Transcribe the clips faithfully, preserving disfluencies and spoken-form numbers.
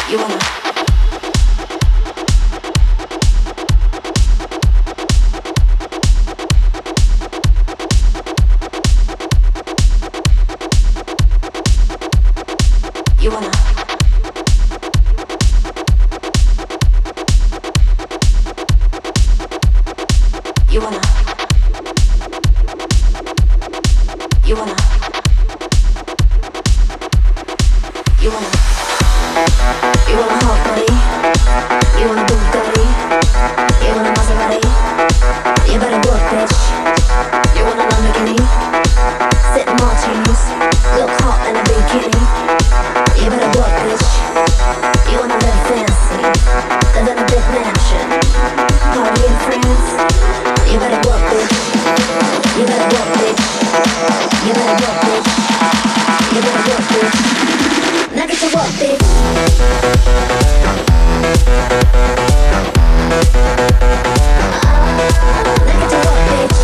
You wanna You wanna You wanna You wanna You wanna You wanna hot body You wanna Bugatti You wanna Maserati You better work, bitch. You want a Lamborghini Sip martinis Look hot in a bikini You better work, bitch. You wanna live fancy Live in a big mansion Party in France You better work, bitch. You better work, bitch. You better work, bitch. You better work, bitch. Now get to work, bitch. Now get to work, bitch.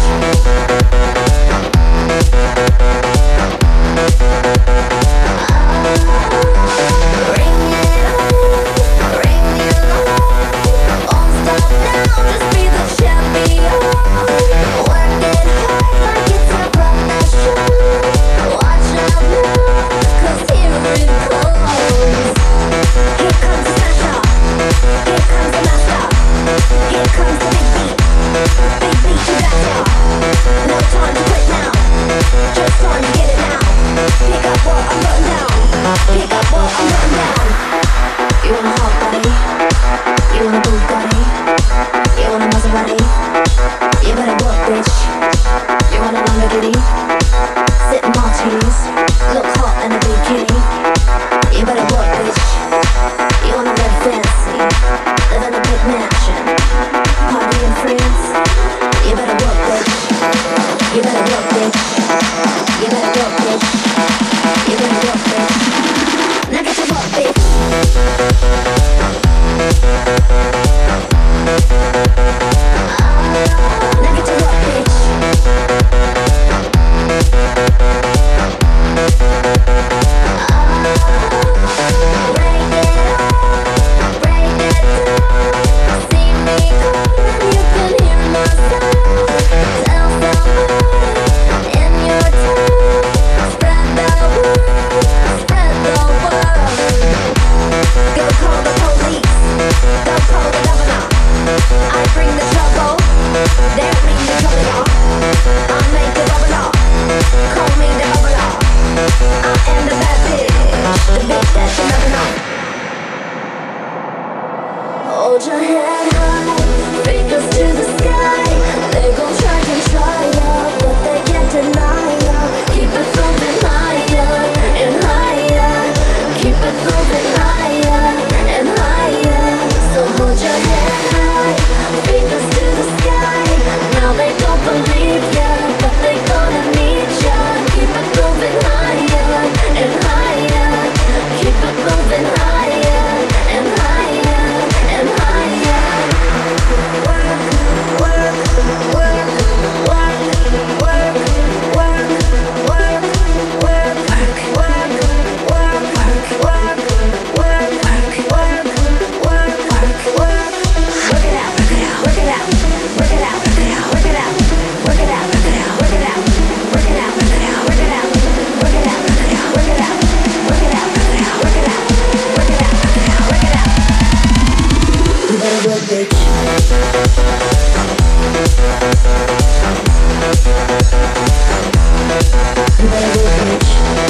Ring it on, ring it on. Won't stop now, just be the champion. Work it hard like it's a profession. Watch out now, 'cause here it comes. Here comes the smasher. Here comes the master. Here comes the big beat. Big beat, you got ya. No time to quit now. Just time to get it now. Pick up what I'm putting down. Pick up what I'm putting down. You want a hot body? You want a Bugatti? You want a Maserati? You better work, bitch. You want a Lamborghini? Sip martinis, look hot in a bikini. You better work, bitch. You wanna live fancy, live in a big mansion, party in France. You better work, bitch. You better work, bitch. You better work, bitch. You better work, bitch. Now get to work, bitch. Now get to work, bitch. Break it up, break it down. See me coming, you can hear my sound. Tell somebody in your town. Spread the word, spread the word. Go call the police, go call the governor. I bring the trouble, they bring the trouble. I make the bubble, call me the bubble. I am the bad bitch, the bitch that you never know. Hold your head high, fingers to the sky. They gon' try and try ya, but they can't deny ya. Keep it moving higher and higher. Keep it moving higher and higher. So hold your head high, fingers to the sky. Now they don't believe ya, but they gonna need ya. Keep it moving higher and higher. Keep it moving higher and higher and higher. Work, work, work, work, work, work, work, work, work, work, work, work, work, work, work, work, work. Work it out, work it out, work it out, work it out, work it out, work it out, work it out, work it out, work it out, work it out, work it out, work it out, work it out, work it out, work it out, work it out, work it out, work it out, work it out. You better work, bitch. You better work, bitch.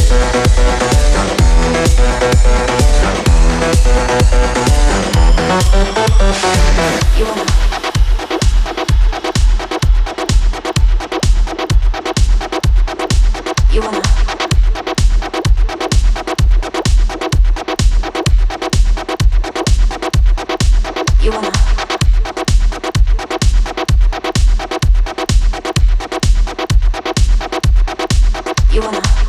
You wanna You wanna You wanna You wanna